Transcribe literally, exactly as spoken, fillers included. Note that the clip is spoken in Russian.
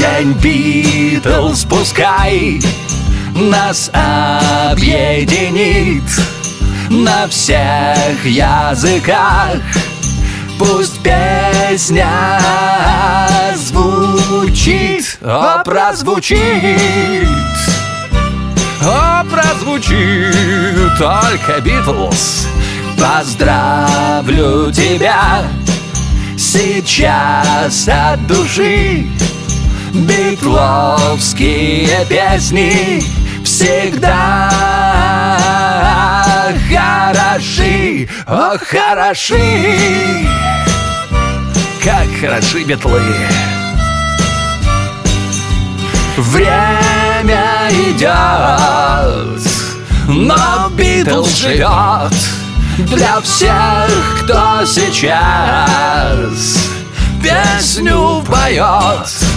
День Битлз пускай нас объединит на всех языках. Пусть песня звучит, о, прозвучит, о, прозвучит только Битлз. Поздравлю тебя сейчас от души. Битловские песни всегда хороши, о, хороши. Как хороши Битлы. Время идет, но Битлз живет для всех, кто сейчас песню поет.